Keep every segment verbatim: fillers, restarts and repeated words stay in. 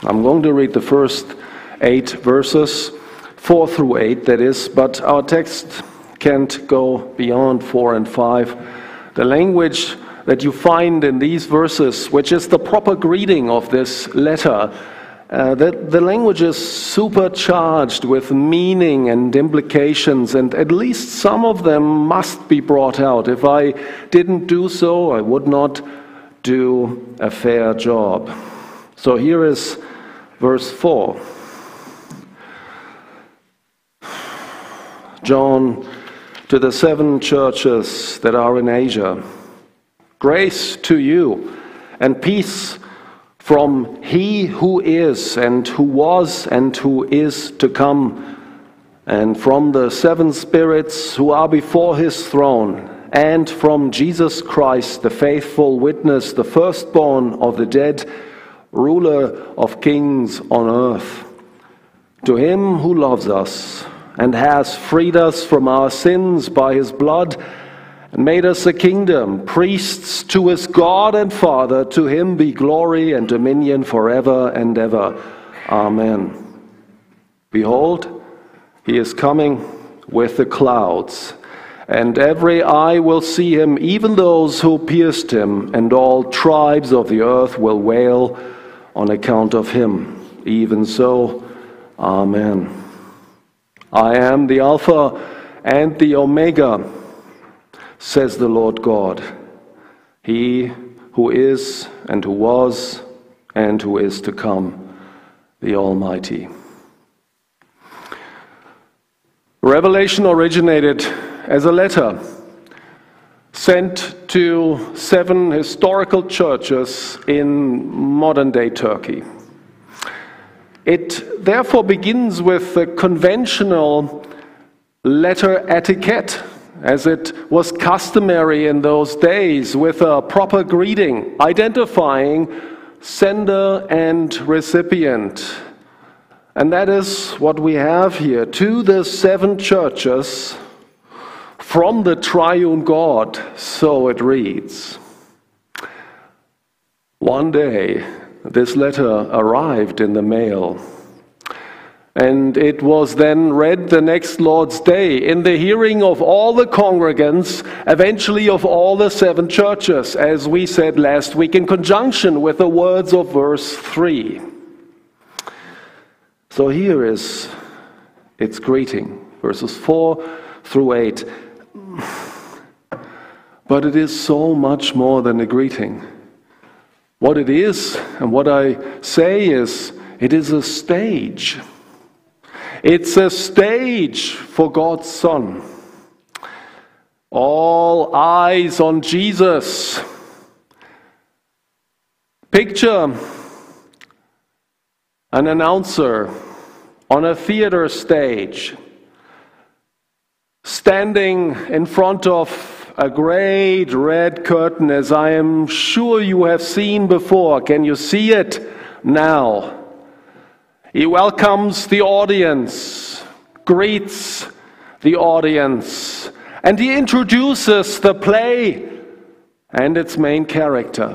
I'm going to read the first eight verses, four through eight that is, but our text can't go beyond four and five. The language that you find in these verses, which is the proper greeting of this letter, uh, the, the language is supercharged with meaning and implications, and at least some of them must be brought out. If I didn't do so, I would not do a fair job. So here is verse four. John, to the seven churches that are in Asia, grace to you and peace from He who is and who was and who is to come, and from the seven spirits who are before His throne, and from Jesus Christ, the faithful witness, the firstborn of the dead, ruler of kings on earth. To Him who loves us and has freed us from our sins by His blood, and made us a kingdom, priests to His God and Father, to Him be glory and dominion forever and ever. Amen. Behold, He is coming with the clouds, and every eye will see Him, even those who pierced Him, and all tribes of the earth will wail on account of Him. Even so, Amen. I am the Alpha and the Omega, says the Lord God, He who is and who was and who is to come, the Almighty. Revelation originated as a letter sent to seven historical churches in modern-day Turkey. It therefore begins with the conventional letter etiquette, as it was customary in those days, with a proper greeting identifying sender and recipient. And that is what we have here. To the seven churches from the triune God, so it reads. One day, this letter arrived in the mail, and it was then read the next Lord's Day in the hearing of all the congregants, eventually of all the seven churches, as we said last week, in conjunction with the words of verse three. So here is its greeting, verses four through eight. But it is so much more than a greeting. What it is, and what I say is, it is a stage. It's a stage for God's Son. All eyes on Jesus. Picture an announcer on a theater stage, standing in front of a great red curtain, as I am sure you have seen before. Can you see it now? He welcomes the audience, greets the audience, and he introduces the play and its main character.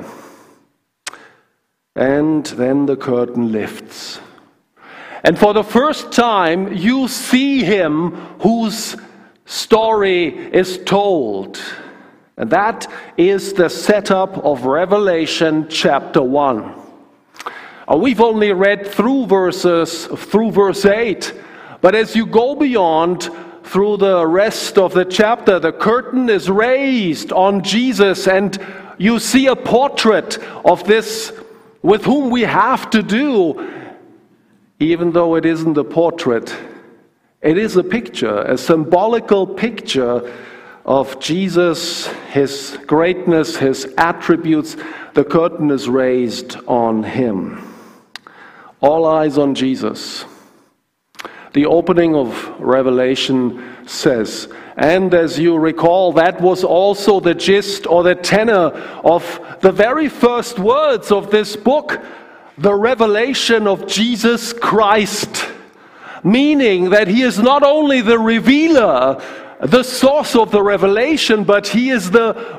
And then the curtain lifts. And for the first time, you see him whose story is told. And that is the setup of Revelation chapter one. Uh, we've only read through verses, through verse eight, but as you go beyond through the rest of the chapter, the curtain is raised on Jesus, and you see a portrait of this with whom we have to do, even though it isn't a portrait. It is a picture, a symbolical picture of Jesus, His greatness, His attributes. The curtain is raised on Him. All eyes on Jesus. The opening of Revelation says, and as you recall, that was also the gist or the tenor of the very first words of this book, the revelation of Jesus Christ. Meaning that He is not only the revealer, the source of the revelation, but He is the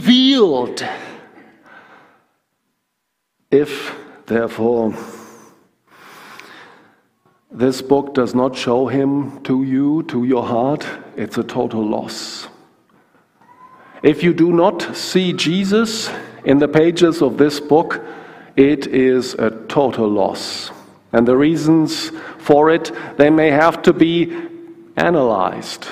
revealed. If, therefore, this book does not show him to you, to your heart, it's a total loss. If you do not see Jesus in the pages of this book, it is a total loss. And the reasons for it, they may have to be analyzed.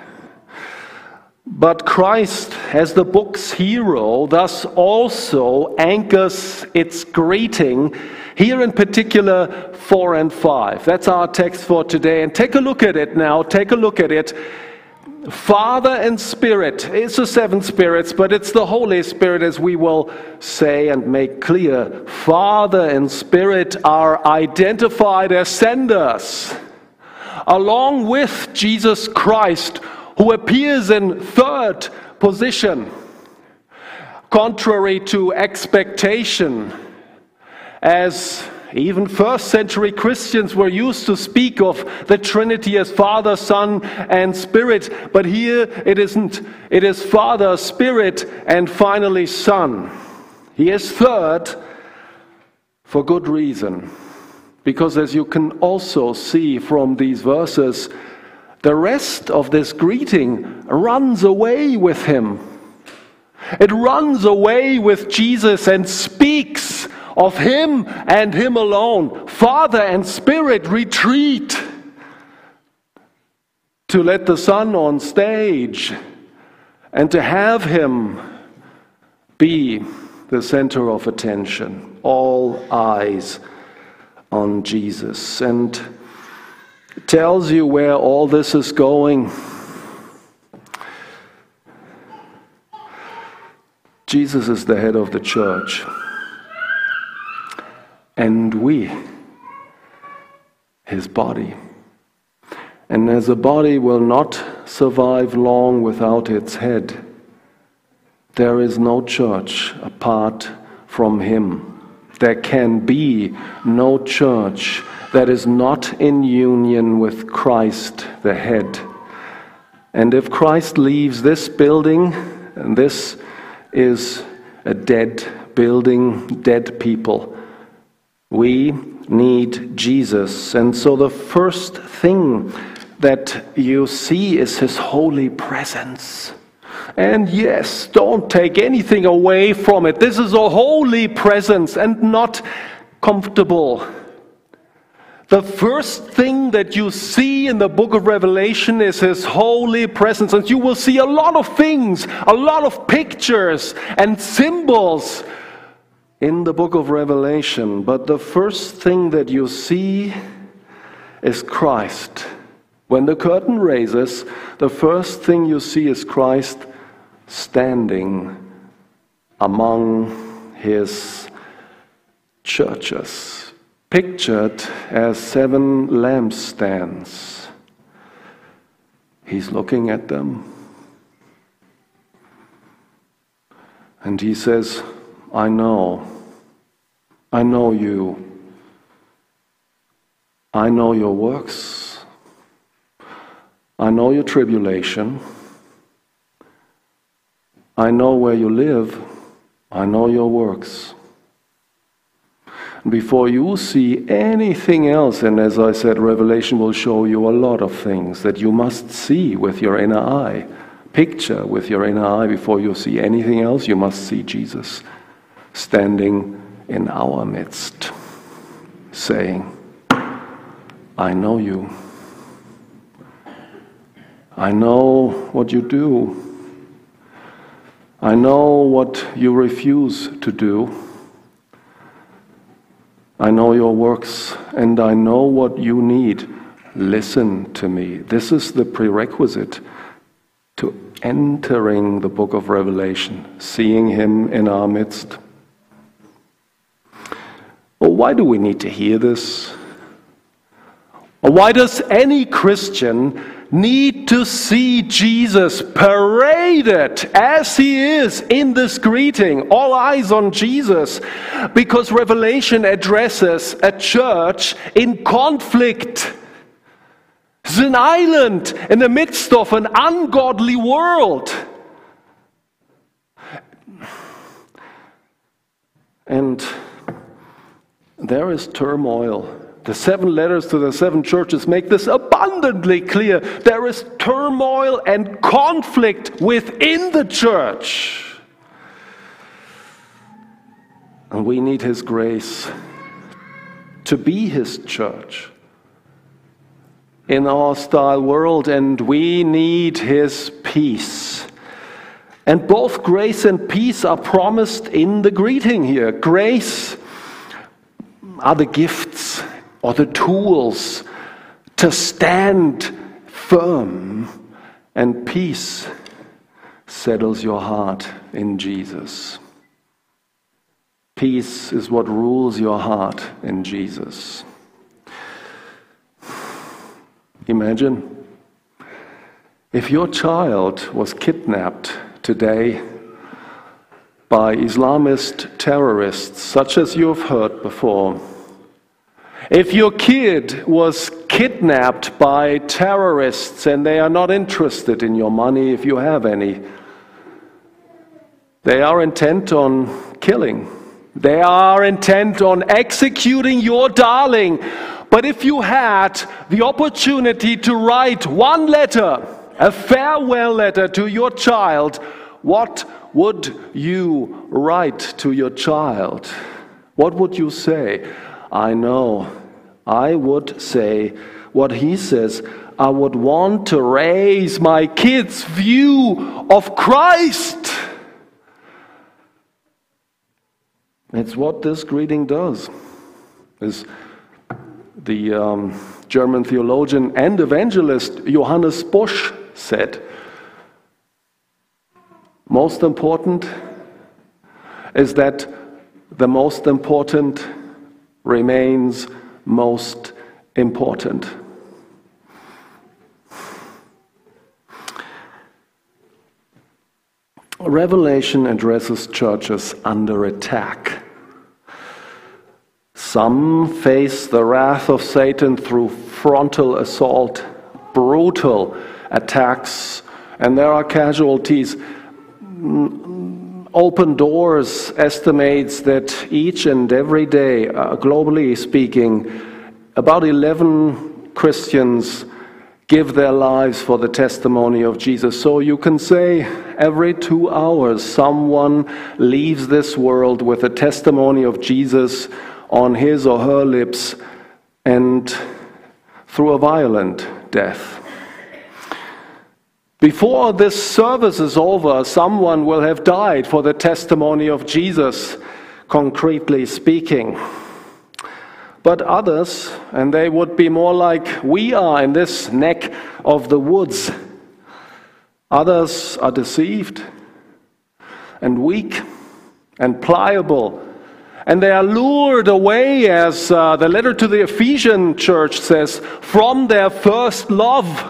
But Christ, as the book's hero, thus also anchors its greeting, here in particular four and five. That's our text for today. And take a look at it now, take a look at it. Father and Spirit. It's the seven spirits, but it's the Holy Spirit, as we will say and make clear. Father and Spirit are identified as senders, along with Jesus Christ, who appears in third position, contrary to expectation, as even first century Christians were used to speak of the Trinity as Father, Son, and Spirit. But here it isn't. It is Father, Spirit, and finally Son. He is third for good reason. Because as you can also see from these verses, the rest of this greeting runs away with him. It runs away with Jesus and speaks of him and him alone. Father and Spirit retreat to let the Son on stage and to have him be the center of attention. All eyes on Jesus. And it tells you where all this is going. Jesus is the head of the church. And we, his body. And as a body will not survive long without its head, there is no church apart from him. There can be no church that is not in union with Christ, the head. And if Christ leaves this building, and this is a dead building, dead people, we need Jesus. And so the first thing that you see is his holy presence. And yes, don't take anything away from it. This is a holy presence and not comfortable. The first thing that you see in the book of Revelation is his holy presence. And you will see a lot of things, a lot of pictures and symbols in the book of Revelation. But the first thing that you see is Christ. When the curtain raises, the first thing you see is Christ standing among his churches, pictured as seven lampstands. He's looking at them. And he says, I know. I know you. I know your works. I know your tribulation. I know where you live. I know your works. Before you see anything else, and as I said, Revelation will show you a lot of things that you must see with your inner eye. Picture with your inner eye. Before you see anything else, you must see Jesus standing in our midst, saying, I know you. I know what you do. I know what you refuse to do. I know your works, and I know what you need. Listen to me. This is the prerequisite to entering the book of Revelation, seeing him in our midst. Well, why do we need to hear this? Or why does any Christian need to see Jesus paraded as he is in this greeting? All eyes on Jesus. Because Revelation addresses a church in conflict. It's an island in the midst of an ungodly world. And there is turmoil. The seven letters to the seven churches make this abundantly clear. There is turmoil and conflict within the church. And we need His grace to be His church in our hostile world, and we need His peace. And both grace and peace are promised in the greeting here. Grace are the gifts or the tools to stand firm, and peace settles your heart in Jesus. Peace is what rules your heart in Jesus. Imagine if your child was kidnapped today by Islamist terrorists, such as you have heard before. If your kid was kidnapped by terrorists and they are not interested in your money, if you have any, they are intent on killing. They are intent on executing your darling. But if you had the opportunity to write one letter, a farewell letter to your child, what would you write to your child? What would you say? I know. I would say what he says. I would want to raise my kids' view of Christ. It's what this greeting does. As the um, German theologian and evangelist Johannes Bosch said, most important is that the most important remains most important. Revelation addresses churches under attack. Some face the wrath of Satan through frontal assault, brutal attacks, and there are casualties. Open Doors estimates that each and every day, uh, globally speaking, about eleven Christians give their lives for the testimony of Jesus. So you can say every two hours someone leaves this world with a testimony of Jesus on his or her lips and through a violent death. Before this service is over, someone will have died for the testimony of Jesus, concretely speaking. But others, and they would be more like we are in this neck of the woods, others are deceived and weak and pliable, and they are lured away, as uh, the letter to the Ephesian church says, from their first love,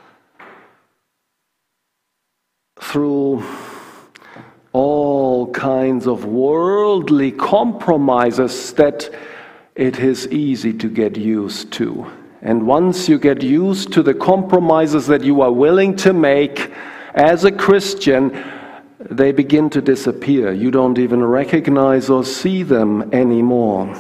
through all kinds of worldly compromises that it is easy to get used to. And once you get used to the compromises that you are willing to make as a Christian, they begin to disappear. You don't even recognize or see them anymore.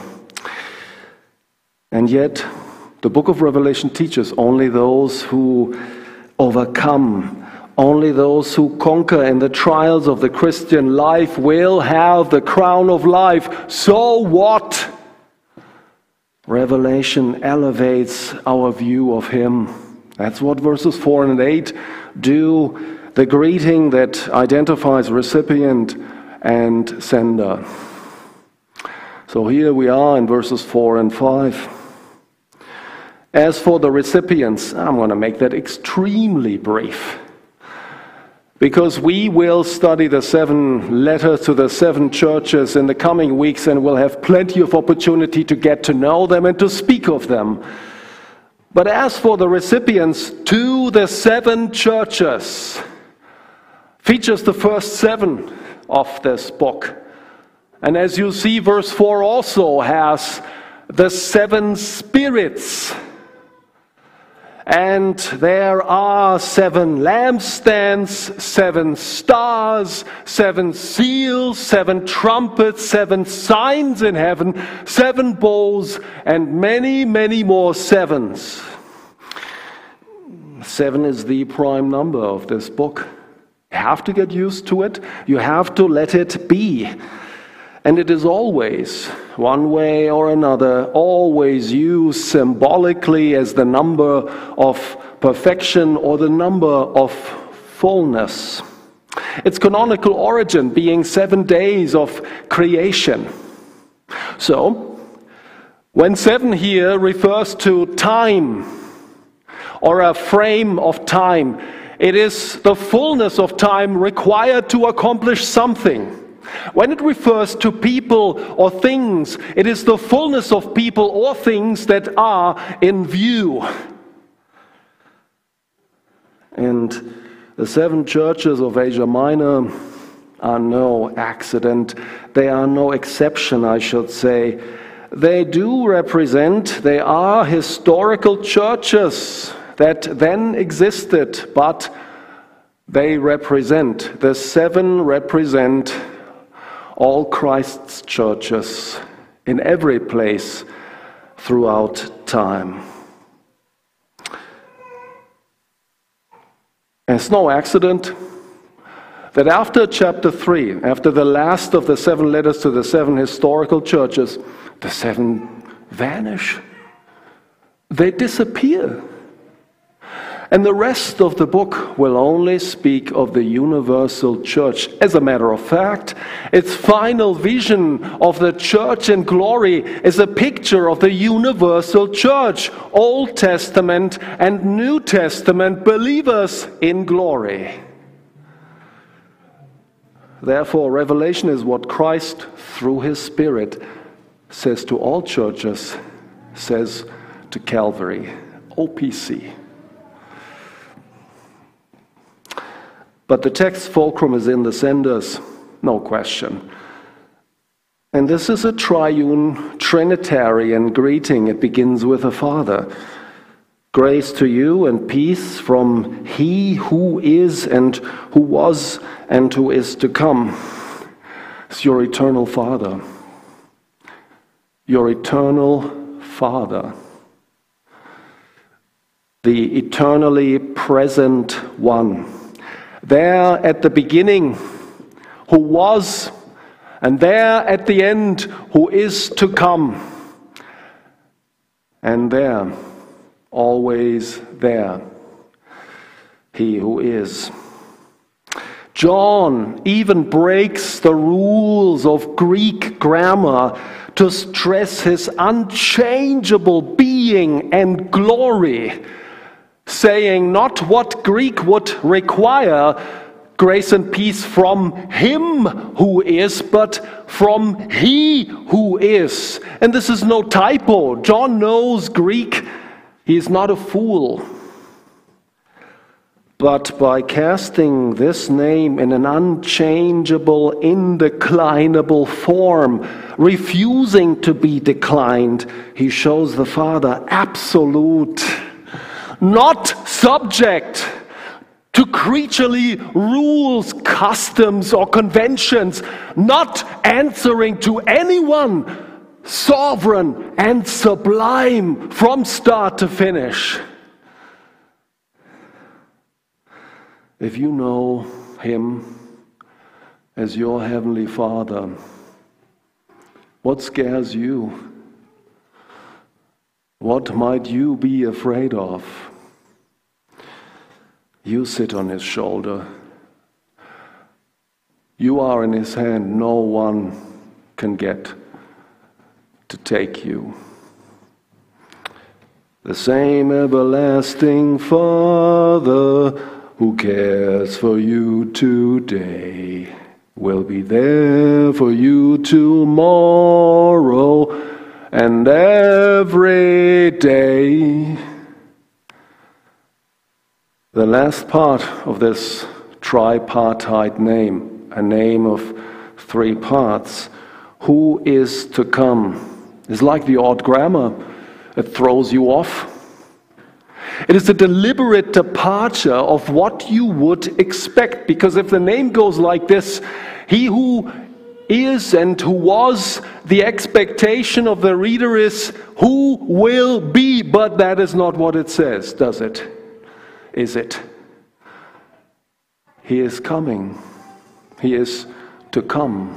And yet, the book of Revelation teaches only those who overcome, only those who conquer in the trials of the Christian life will have the crown of life. So what? Revelation elevates our view of Him. That's what verses four and eight do. The greeting that identifies recipient and sender. So here we are in verses four and five. As for the recipients, I'm going to make that extremely brief, because we will study the seven letters to the seven churches in the coming weeks, and we'll have plenty of opportunity to get to know them and to speak of them. But as for the recipients, to the seven churches, features the first seven of this book. And as you see, verse four also has the seven spirits. And there are seven lampstands, seven stars, seven seals, seven trumpets, seven signs in heaven, seven bowls, and many, many more sevens. Seven is the prime number of this book. You have to get used to it. You have to let it be. And it is always, one way or another, always used symbolically as the number of perfection or the number of fullness. Its canonical origin being seven days of creation. So, when seven here refers to time, or a frame of time, it is the fullness of time required to accomplish something. When it refers to people or things, it is the fullness of people or things that are in view. And the seven churches of Asia Minor are no accident. They are no exception, I should say. They do represent, they are historical churches that then existed, but they represent, the seven represent all Christ's churches in every place throughout time. And it's no accident that after chapter three, after the last of the seven letters to the seven historical churches, the seven vanish. They disappear. And the rest of the book will only speak of the universal church. As a matter of fact, its final vision of the church in glory is a picture of the universal church, Old Testament and New Testament believers in glory. Therefore, Revelation is what Christ, through His Spirit, says to all churches, says to Calvary, O P C. But the text fulcrum is in the senders, no question. And this is a triune, Trinitarian greeting. It begins with the Father. Grace to you and peace from He who is and who was and who is to come. It's your eternal Father. Your eternal Father. The eternally present one. There at the beginning, who was, and there at the end, who is to come. And there, always there, He who is. John even breaks the rules of Greek grammar to stress His unchangeable being and glory, saying not what Greek would require, grace and peace from Him who is, but from He who is. And this is no typo. John knows Greek. He is not a fool. But by casting this name in an unchangeable, indeclinable form, refusing to be declined, he shows the Father absolute, not subject to creaturely rules, customs, or conventions, not answering to anyone, sovereign and sublime from start to finish. If you know Him as your Heavenly Father, what scares you? What might you be afraid of? You sit on His shoulder. You are in His hand. No one can get to take you. The same everlasting Father who cares for you today will be there for you tomorrow and every day. The last part of this tripartite name, a name of three parts, who is to come, is like the odd grammar. It throws you off. It is a deliberate departure of what you would expect, because if the name goes like this, he who is and who was, the expectation of the reader is who will be, but that is not what it says, does it? Is it? He is coming. He is to come.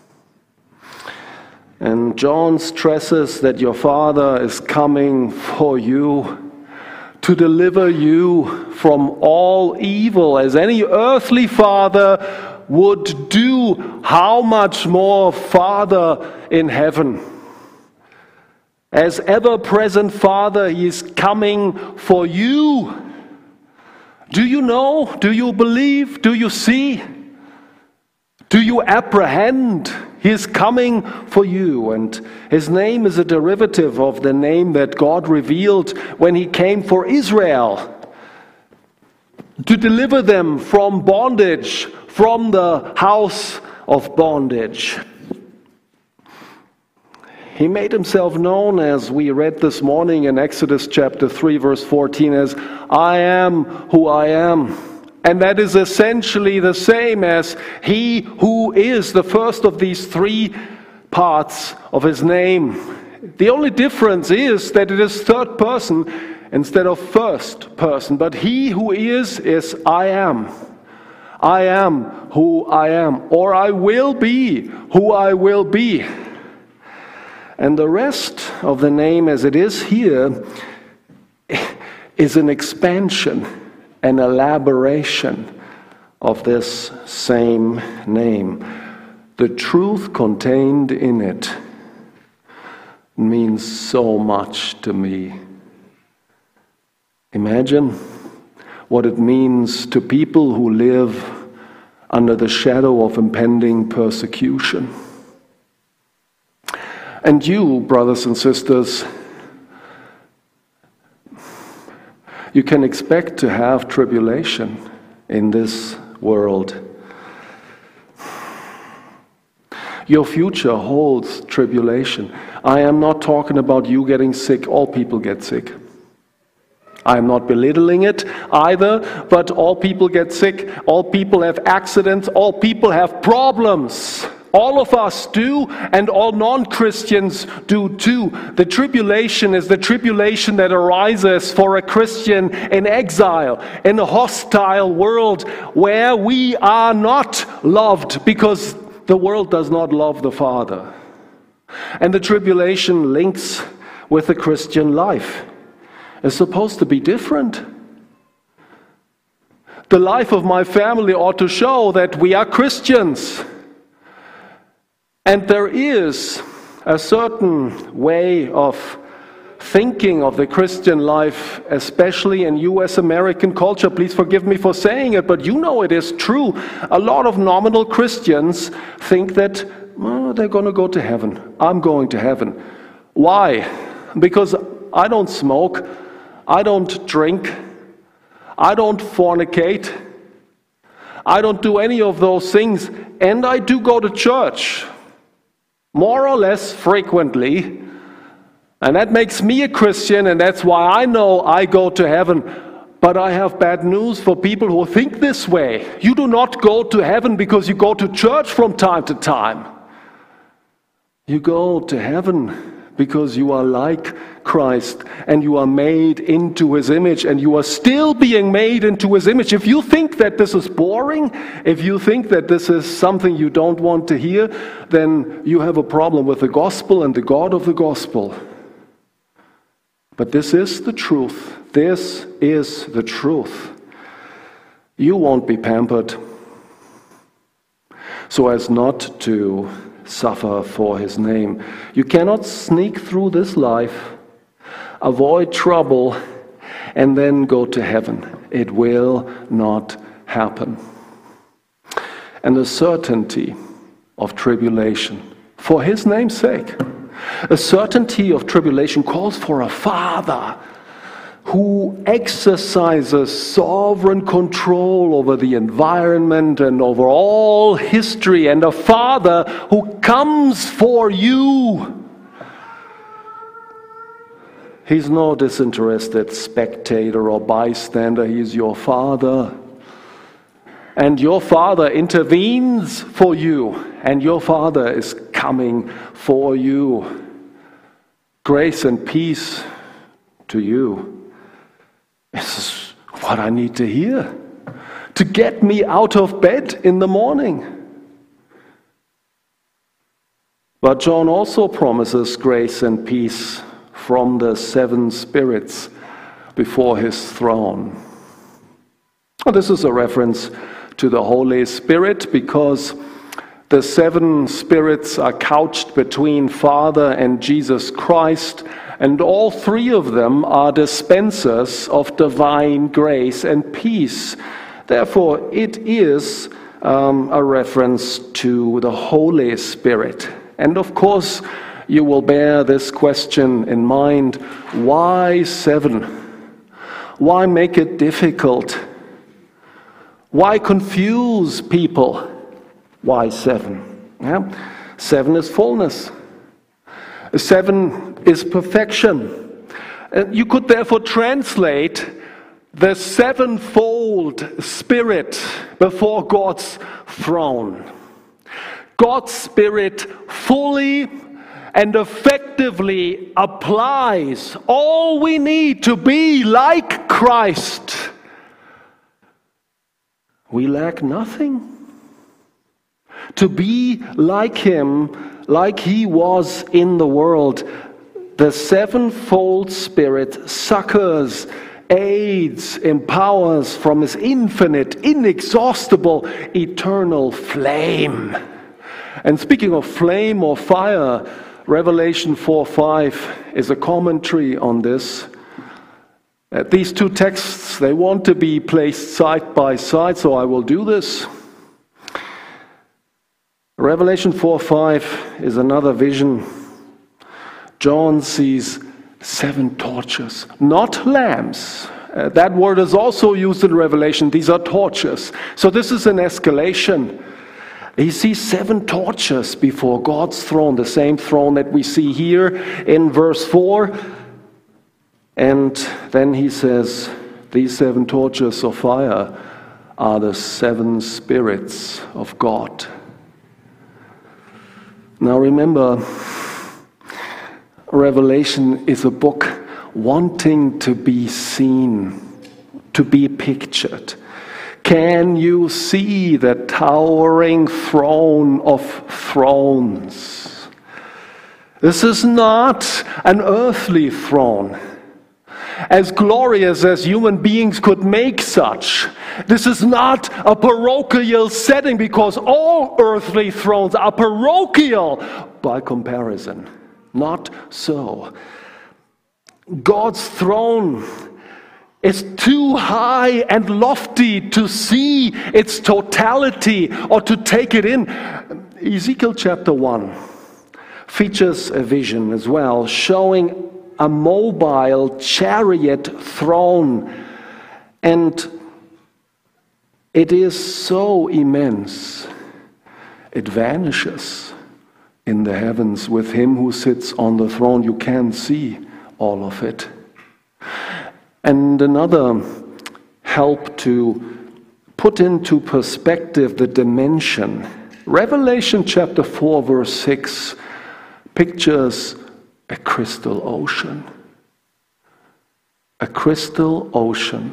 And John stresses that your Father is coming for you, to deliver you from all evil, as any earthly father would do. How much more Father in heaven? As ever-present Father, He is coming for you. Do you know? Do you believe? Do you see? Do you apprehend? He is coming for you, and His name is a derivative of the name that God revealed when He came for Israel, to deliver them from bondage, from the house of bondage. He made Himself known, as we read this morning in Exodus chapter three, verse fourteen, as I am who I am. And that is essentially the same as He who is, the first of these three parts of His name. The only difference is that it is third person instead of first person. But He who is, is I am. I am who I am, or I will be who I will be. And the rest of the name as it is here is an expansion, an elaboration of this same name. The truth contained in it means so much to me. Imagine what it means to people who live under the shadow of impending persecution. And you, brothers and sisters, you can expect to have tribulation in this world. Your future holds tribulation. I am not talking about you getting sick. All people get sick. I am not belittling it either, but all people get sick. All people have accidents. All people have problems. All of us do, and all non-Christians do too. The tribulation is the tribulation that arises for a Christian in exile, in a hostile world where we are not loved because the world does not love the Father. And the tribulation links with the Christian life. It's supposed to be different. The life of my family ought to show that we are Christians. And there is a certain way of thinking of the Christian life, especially in U S American culture. Please forgive me for saying it, but you know it is true. A lot of nominal Christians think that well, they're going to go to heaven. I'm going to heaven. Why? Because I don't smoke. I don't drink. I don't fornicate. I don't do any of those things. And I do go to church. More or less frequently. And that makes me a Christian, and that's why I know I go to heaven. But I have bad news for people who think this way. You do not go to heaven because you go to church from time to time. You go to heaven because you are like Christ, and you are made into His image, and you are still being made into His image. If you think that this is boring, if you think that this is something you don't want to hear, then you have a problem with the gospel and the God of the gospel. But this is the truth. This is the truth. You won't be pampered so as not to suffer for His name. You cannot sneak through this life, avoid trouble, and then go to heaven. It will not happen. And the certainty of tribulation, for His name's sake, a certainty of tribulation calls for a Father who exercises sovereign control over the environment and over all history, and a Father who comes for you. He's no disinterested spectator or bystander. He's your Father. And your Father intervenes for you, and your Father is coming for you. Grace and peace to you. This is what I need to hear to get me out of bed in the morning. But John also promises grace and peace from the seven spirits before his throne. This is a reference to the Holy Spirit, because the seven spirits are couched between Father and Jesus Christ, and all three of them are dispensers of divine grace and peace. Therefore, it is um, a reference to the Holy Spirit. And of course, you will bear this question in mind: why seven? Why make it difficult? Why confuse people? Why seven? Yeah? Seven is fullness. Seven is perfection. And you could therefore translate the sevenfold Spirit before God's throne. God's Spirit fully and effectively applies all we need to be like Christ. We lack nothing. To be like Him, like He was in the world, the sevenfold Spirit succors, aids, empowers from His infinite, inexhaustible, eternal flame. And speaking of flame or fire, Revelation four five is a commentary on this. Uh, these two texts, they want to be placed side by side, so I will do this. Revelation four five is another vision. John sees seven torches, not lamps. Uh, that word is also used in Revelation. These are torches. So this is an escalation. He sees seven torches before God's throne, the same throne that we see here in verse four. And then he says, these seven torches of fire are the seven spirits of God. Now remember, Revelation is a book wanting to be seen, to be pictured. Can you see the towering throne of thrones? This is not an earthly throne, as glorious as human beings could make such. This is not a parochial setting, because all earthly thrones are parochial by comparison. Not so. God's throne is too high and lofty to see its totality or to take it in. Ezekiel chapter one features a vision as well, showing a mobile chariot throne, and it is so immense it vanishes in the heavens with Him who sits on the throne. You can't see all of it. And another help to put into perspective the dimension, Revelation chapter four verse six pictures a crystal ocean. A crystal ocean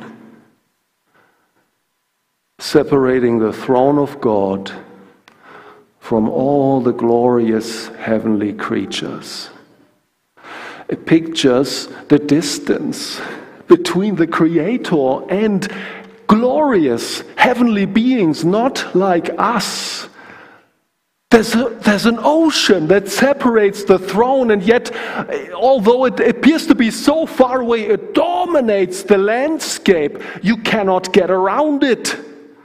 separating the throne of God from all the glorious heavenly creatures. It pictures the distance between the Creator and glorious heavenly beings, not like us. There's, a, there's an ocean that separates the throne, and yet, although it appears to be so far away, it dominates the landscape. You cannot get around it.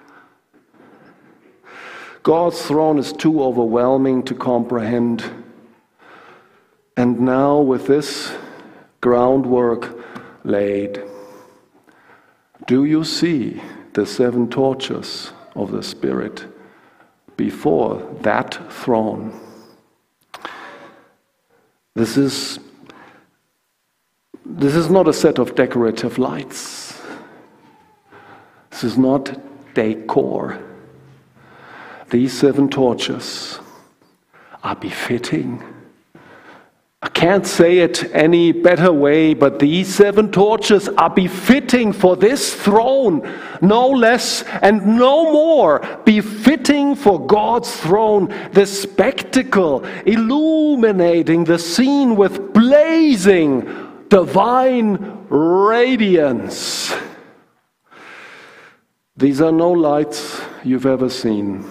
God's throne is too overwhelming to comprehend. And now, with this groundwork laid, do you see the seven torches of the Spirit before that throne? This is This is not a set of decorative lights. This is not decor. These seven torches are befitting. I can't say it any better way, but these seven torches are befitting for this throne, no less and no more, befitting for God's throne, the spectacle illuminating the scene with blazing divine radiance. These are no lights you've ever seen.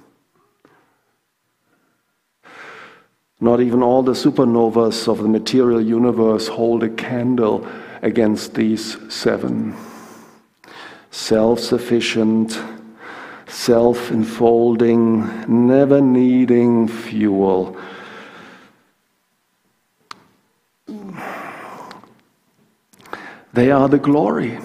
Not even all the supernovas of the material universe hold a candle against these seven. Self-sufficient, self-enfolding, never needing fuel. They are the glory.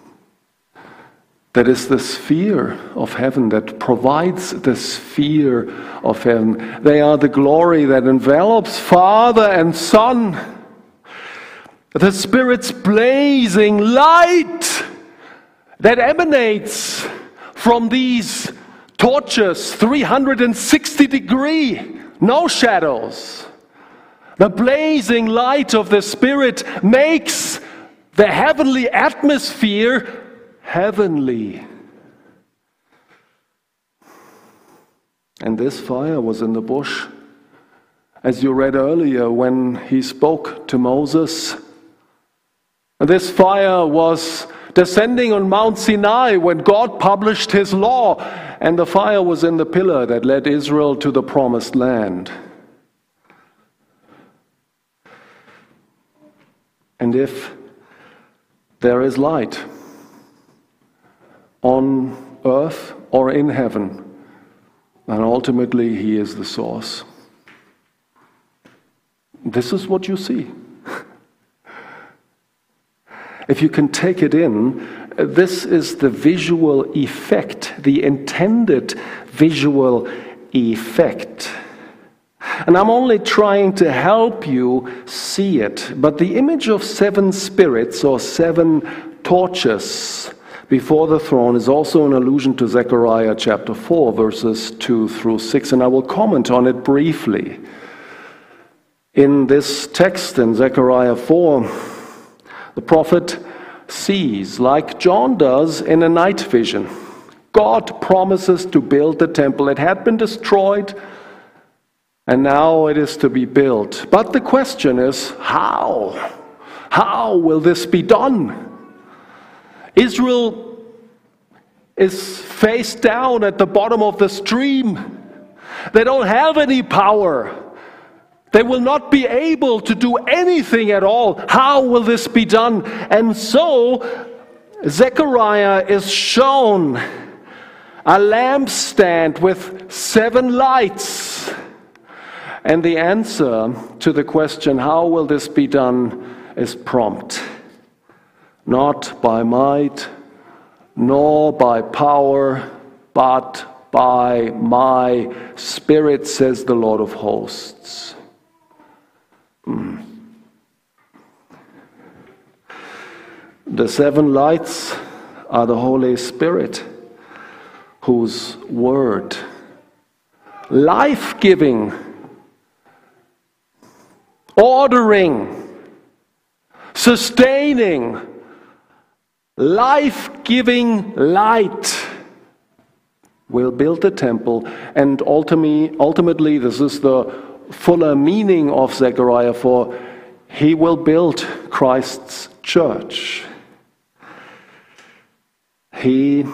That is the sphere of heaven, that provides the sphere of heaven. They are the glory that envelops Father and Son. The Spirit's blazing light that emanates from these torches, three hundred sixty degree, no shadows. The blazing light of the Spirit makes the heavenly atmosphere heavenly. And this fire was in the bush. As you read earlier when he spoke to Moses. This fire was descending on Mount Sinai when God published his law. And the fire was in the pillar that led Israel to the promised land. And if there is light on earth or in heaven, and ultimately he is the source. This is what you see. If you can take it in, this is the visual effect, the intended visual effect. And I'm only trying to help you see it, but the image of seven spirits or seven torches before the throne is also an allusion to Zechariah chapter four, verses two through six, and I will comment on it briefly. In this text in Zechariah four, the prophet sees, like John does in a night vision, God promises to build the temple. It had been destroyed, and now it is to be built. But the question is, how? How will this be done? Israel is face down at the bottom of the stream. They don't have any power. They will not be able to do anything at all. How will this be done? And so Zechariah is shown a lampstand with seven lights. And the answer to the question, how will this be done, is prompt. Not by might, nor by power, but by my Spirit, says the Lord of hosts. Hmm. The seven lights are the Holy Spirit, whose word, life-giving, ordering, sustaining, life-giving light will build the temple. And ultimately, ultimately, this is the fuller meaning of Zechariah four, he will build Christ's church. He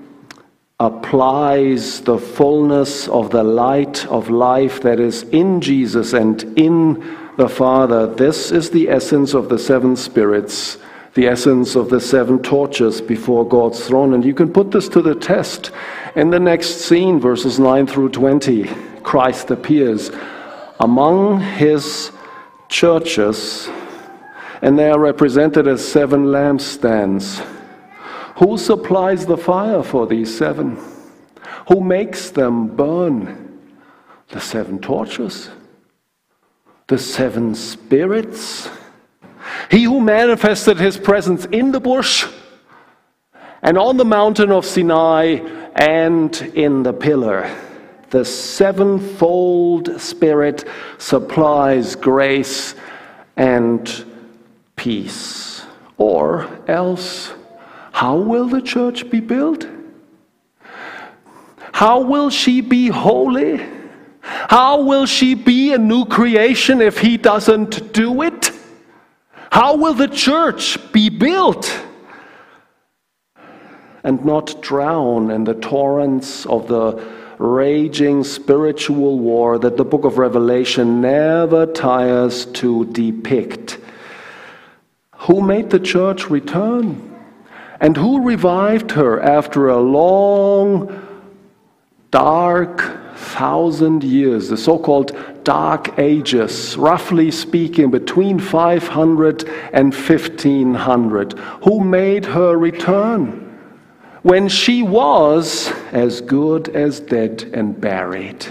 applies the fullness of the light of life that is in Jesus and in the Father. This is the essence of the seven spirits, the essence of the seven torches before God's throne. And you can put this to the test in the next scene, verses nine through twenty. Christ appears among his churches, and they are represented as seven lampstands. Who supplies the fire for these seven? Who makes them burn? The seven torches? The seven spirits? He who manifested his presence in the bush and on the mountain of Sinai and in the pillar. The sevenfold Spirit supplies grace and peace. Or else, how will the church be built? How will she be holy? How will she be a new creation if he doesn't do it? How will the church be built and not drown in the torrents of the raging spiritual war that the book of Revelation never tires to depict? Who made the church return? And who revived her after a long, dark thousand years, the so-called Dark Ages, roughly speaking, between five hundred and fifteen hundred. Who made her return when she was as good as dead and buried?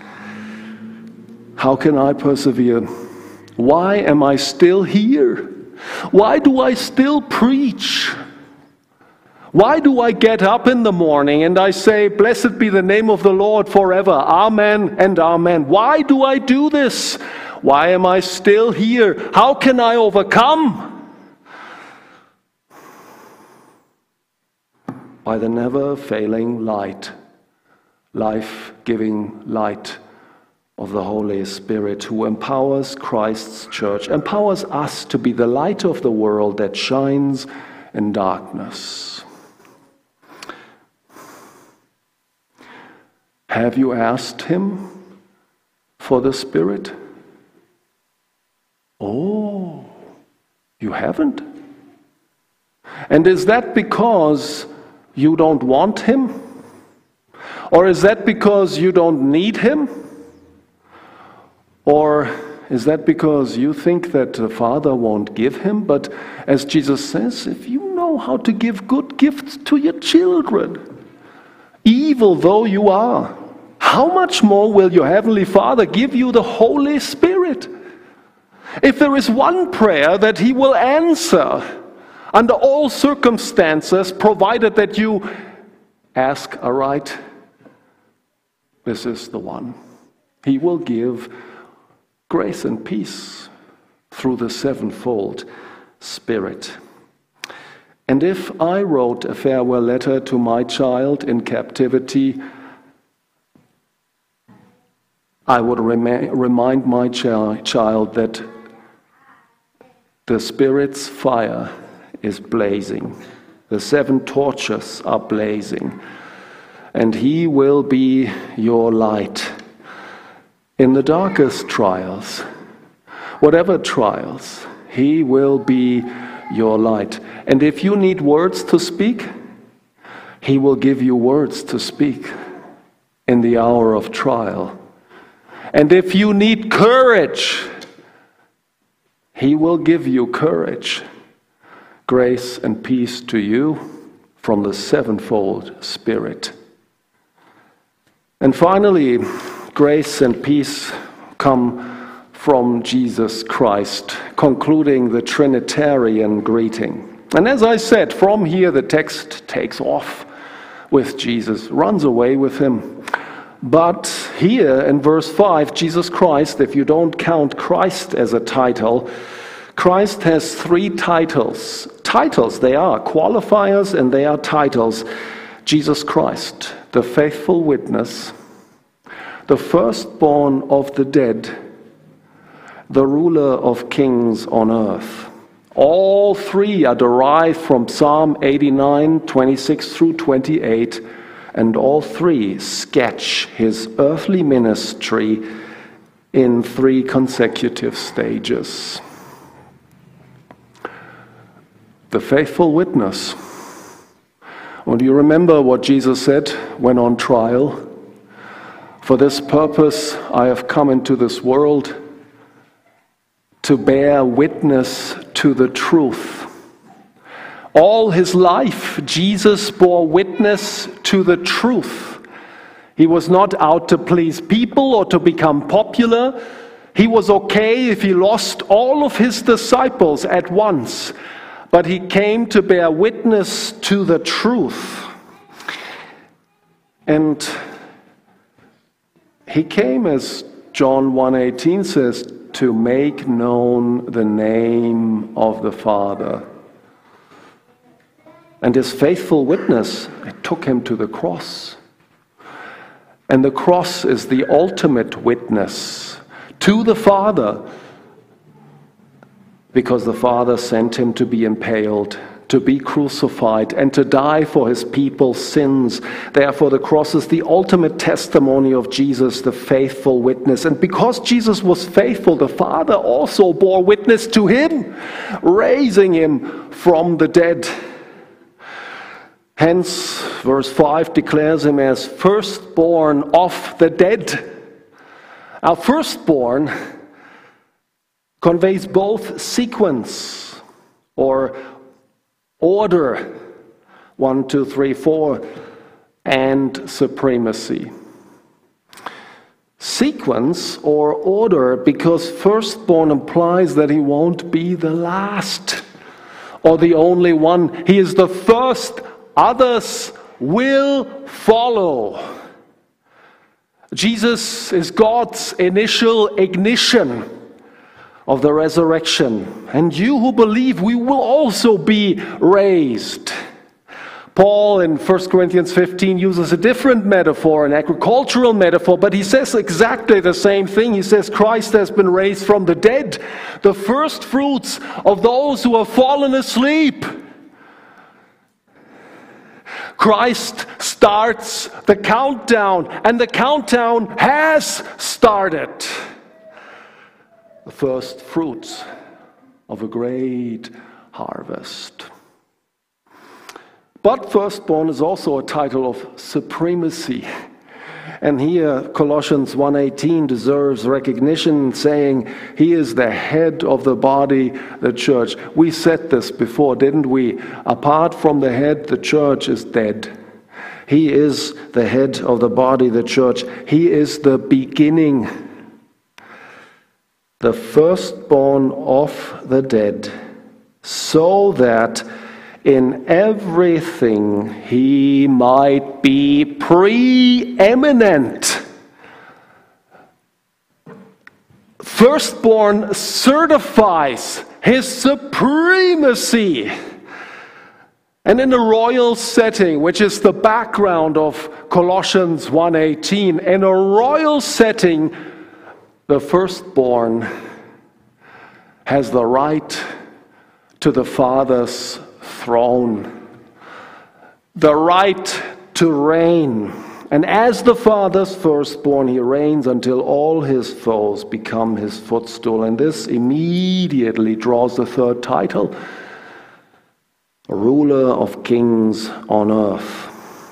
How can I persevere? Why am I still here? Why do I still preach? Why do I get up in the morning and I say, blessed be the name of the Lord forever, amen and amen? Why do I do this? Why am I still here? How can I overcome? By the never-failing light, life-giving light of the Holy Spirit, who empowers Christ's church, empowers us to be the light of the world that shines in darkness. Have you asked him for the Spirit? Oh, you haven't? And is that because you don't want him? Or is that because you don't need him? Or is that because you think that the Father won't give him? But as Jesus says, if you know how to give good gifts to your children, evil though you are, how much more will your Heavenly Father give you the Holy Spirit? If there is one prayer that he will answer under all circumstances, provided that you ask aright, this is the one. He will give grace and peace through the sevenfold Spirit. And if I wrote a farewell letter to my child in captivity, I would rema- remind my ch- child that the Spirit's fire is blazing. The seven torches are blazing. And he will be your light in the darkest trials. Whatever trials, he will be your light. And if you need words to speak, he will give you words to speak in the hour of trial. And if you need courage, he will give you courage. Grace and peace to you from the sevenfold Spirit. And finally, grace and peace come from Jesus Christ, concluding the Trinitarian greeting. And as I said, from here the text takes off with Jesus, runs away with him. But here in verse five, Jesus Christ, if you don't count Christ as a title, Christ has three titles. Titles, they are qualifiers and they are titles. Jesus Christ, the faithful witness, the firstborn of the dead, the ruler of kings on earth. All three are derived from Psalm eighty-nine, twenty-six through twenty-eight, and all three sketch his earthly ministry in three consecutive stages. The faithful witness. Well, do you remember what Jesus said when on trial? For this purpose I have come into this world, to bear witness to the truth. All his life, Jesus bore witness to the truth. He was not out to please people or to become popular. He was okay if he lost all of his disciples at once, but he came to bear witness to the truth. And he came, as John one eighteen says, to make known the name of the Father. And his faithful witness, it took him to the cross. And the cross is the ultimate witness to the Father, because the Father sent him to be impaled, to be crucified, and to die for his people's sins. Therefore, the cross is the ultimate testimony of Jesus, the faithful witness. And because Jesus was faithful, the Father also bore witness to him, raising him from the dead. Hence, verse five declares him as firstborn of the dead. Our firstborn conveys both sequence or order, one, two, three, four, and supremacy. Sequence or order because firstborn implies that he won't be the last or the only one. He is the first, others will follow. Jesus is God's initial ignition of the resurrection. And you who believe, we will also be raised. Paul in First Corinthians fifteen uses a different metaphor, an agricultural metaphor, but he says exactly the same thing. He says Christ has been raised from the dead, the first fruits of those who have fallen asleep. Christ starts the countdown, and the countdown has started. The first fruits of a great harvest. But firstborn is also a title of supremacy. And here Colossians one eighteen deserves recognition, saying he is the head of the body, the church. We said this before, didn't we? Apart from the head, the church is dead. He is the head of the body, the church. He is the beginning, the firstborn of the dead, so that in everything he might be preeminent. Firstborn certifies his supremacy. And in a royal setting, which is the background of Colossians one eighteen, in a royal setting, the firstborn has the right to the Father's throne, the right to reign. And as the Father's firstborn, he reigns until all his foes become his footstool. And this immediately draws the third title, ruler of kings on earth.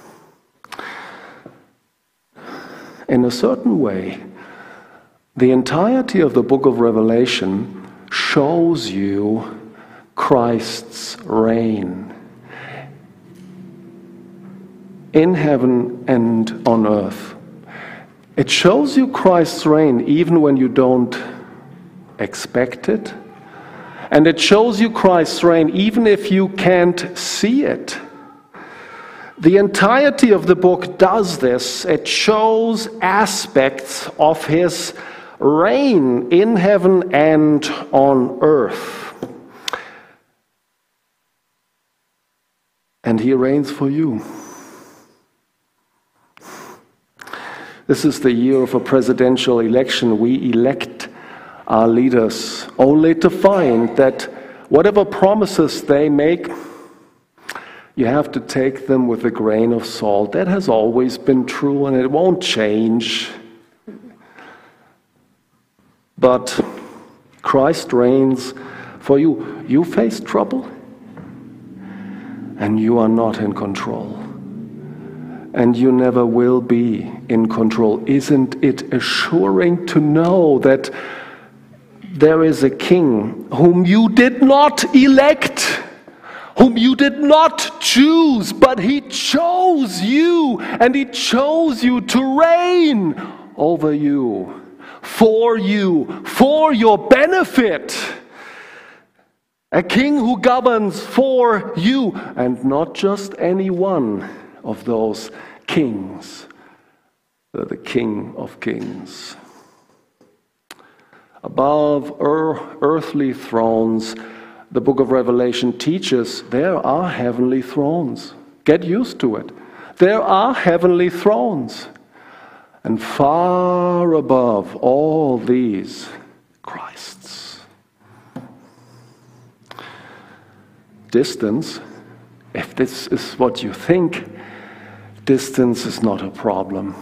In a certain way, the entirety of the book of Revelation shows you Christ's reign in heaven and on earth. It shows you Christ's reign even when you don't expect it. And it shows you Christ's reign even if you can't see it. The entirety of the book does this. It shows aspects of his reign in heaven and on earth. And he reigns for you. This is the year of a presidential election. We elect our leaders only to find that whatever promises they make, you have to take them with a grain of salt. That has always been true and it won't change. But Christ reigns for you. You face trouble, and you are not in control. And you never will be in control. Isn't it assuring to know that there is a king whom you did not elect, whom you did not choose, but he chose you, and he chose you to reign over you, for you, for your benefit. A king who governs for you, and not just any one of those kings, but the King of Kings. Above earth, earthly thrones, the book of Revelation teaches there are heavenly thrones. Get used to it. There are heavenly thrones. And far above all these, Christ's. Distance, if this is what you think, distance is not a problem.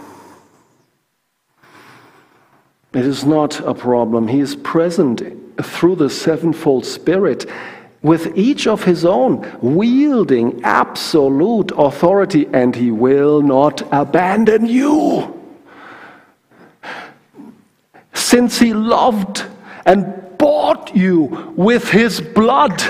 It is not a problem. He is present through the sevenfold Spirit with each of his own, wielding absolute authority, and he will not abandon you. Since he loved and bought you with his blood,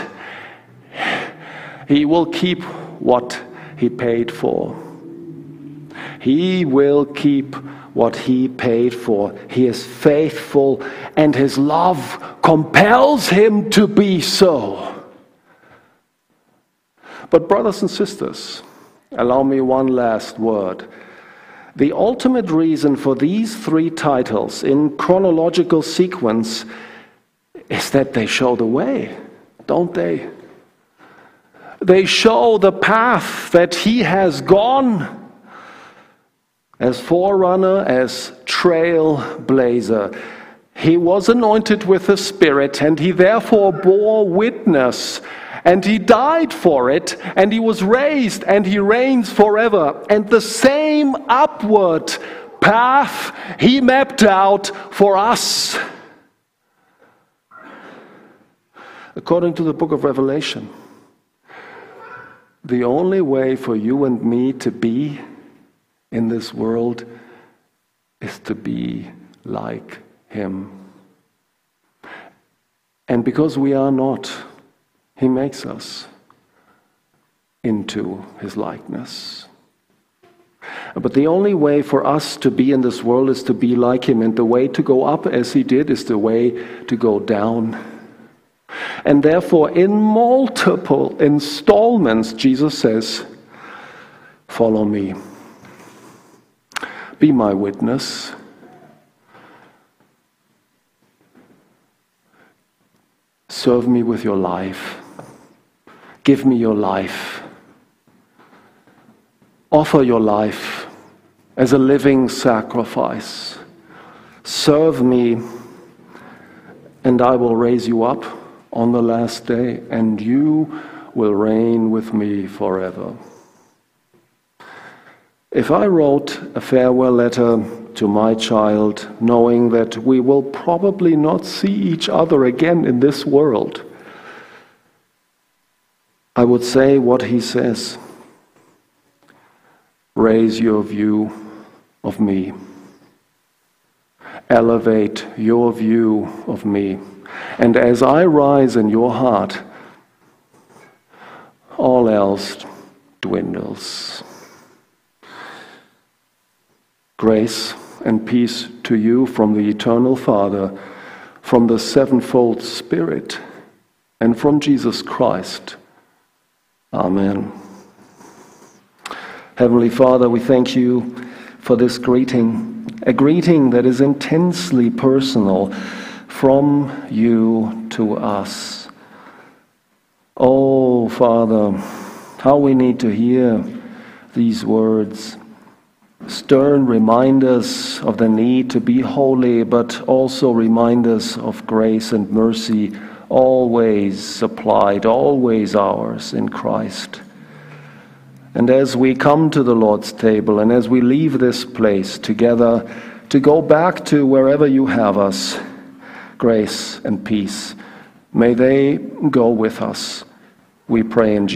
he will keep what he paid for. He will keep what he paid for. He is faithful, and his love compels him to be so. But brothers and sisters, allow me one last word. The ultimate reason for these three titles in chronological sequence is that they show the way, don't they? They show the path that he has gone as forerunner, as trailblazer. He was anointed with the Spirit, and he therefore bore witness, and he died for it, and he was raised, and he reigns forever. And the same upward path he mapped out for us. According to the book of Revelation, the only way for you and me to be in this world is to be like him. And because we are not, he makes us into his likeness. But the only way for us to be in this world is to be like him, and the way to go up as he did is the way to go down. And therefore, in multiple installments, Jesus says, follow me. Be my witness. Serve me with your life. Give me your life. Offer your life as a living sacrifice. Serve me, and I will raise you up on the last day, and you will reign with me forever. If I wrote a farewell letter to my child, knowing that we will probably not see each other again in this world, I would say what he says. Raise your view of me. Elevate your view of me. And as I rise in your heart, all else dwindles. Grace and peace to you from the eternal Father, from the sevenfold Spirit, and from Jesus Christ. Amen. Heavenly Father, we thank you for this greeting, a greeting that is intensely personal from you to us. Oh, Father, how we need to hear these words. Stern reminders of the need to be holy, but also reminders of grace and mercy, always supplied, always ours in Christ. And as we come to the Lord's table, and as we leave this place together to go back to wherever you have us, grace and peace, may they go with us, we pray in Jesus' name.